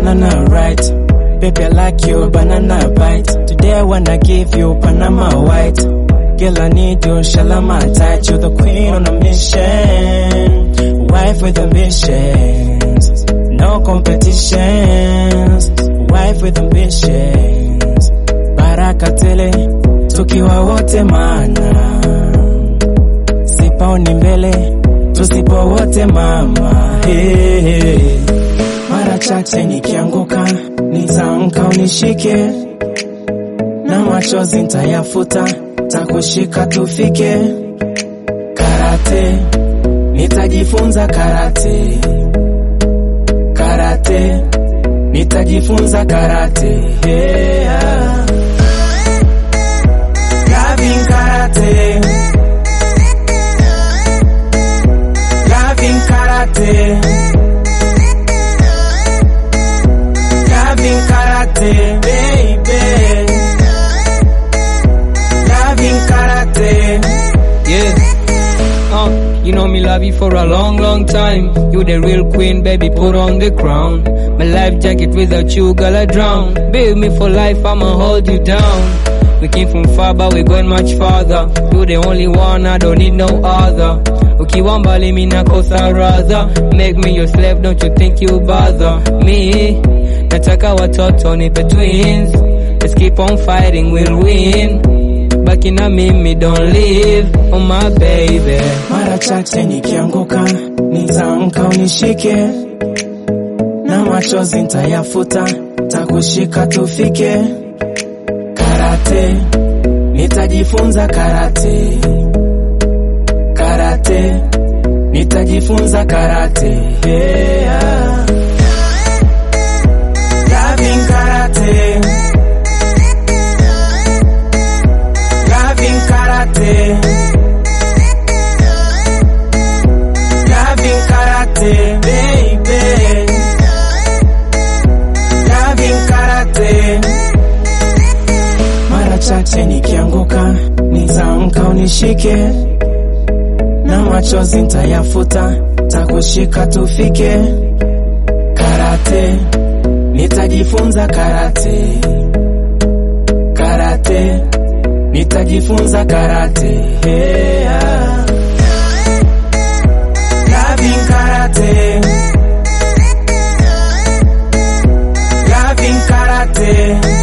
banana right. Baby, I like your banana bite. Today I wanna give you Panama white. Girl, I need you, shalama tight. You're the queen on a mission. Wife with ambitions. No competitions. Wife with ambitions. Baraka tele, tukiwa wote maana. Sipaoni mbele, tusipo wote mama. Hey, hey. Mara chache nikianguka, nitaamka unishike. Na machozi nitayafuta, takushika tufike. Karate, nitajifunza karate. Karate, nitajifunza karate. Yeah. Loving karate. Loving karate. Loving karate, baby. Loving karate. Yeah. You know me love you for a long, long time. You the real queen, baby, put on the crown. My life jacket, without you, girl, I drown. Be with me for life, I'ma hold you down. We came from far, but we're going much farther. You the only one, I don't need no other. Ukiwa mbali mi nakosa radha. Make me your slave, don't you think you bother me? Nataka watoto nipe twins. Let's keep on fighting, we'll win. Baki na mimi, don't leave, oh my baby. Mara chache nikianguka, nitaamka unishike. Na machozi nitayafuta, takushika tufike. Karate, nitajifunza karate. Karate, nitajifunza karate. Yeah. Loving karate. Loving karate. Loving karate, baby. Loving karate. Mara chache nikianguka, nitaamka unishike. Na machozi nitayafuta, takushika tufike. Karate, nitajifunza karate. Karate, nitajifunza karate. Yeah. Loving karate. Loving karate.